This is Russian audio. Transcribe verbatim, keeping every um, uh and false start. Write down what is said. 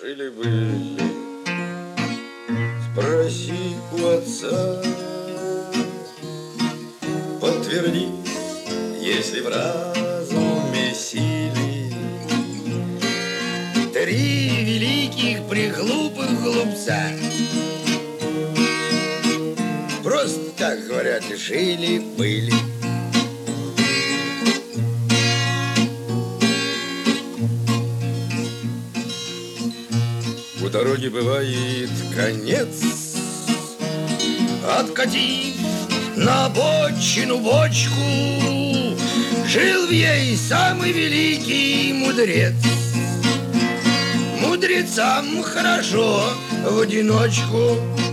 Жили-были, спроси у отца, подтверди, если в разуме силы. Три великих приглупых глупца, просто так говорят, и жили-были. У дороги бывает конец, откатив на обочину бочку, жил в ей самый великий мудрец. Мудрецам хорошо в одиночку.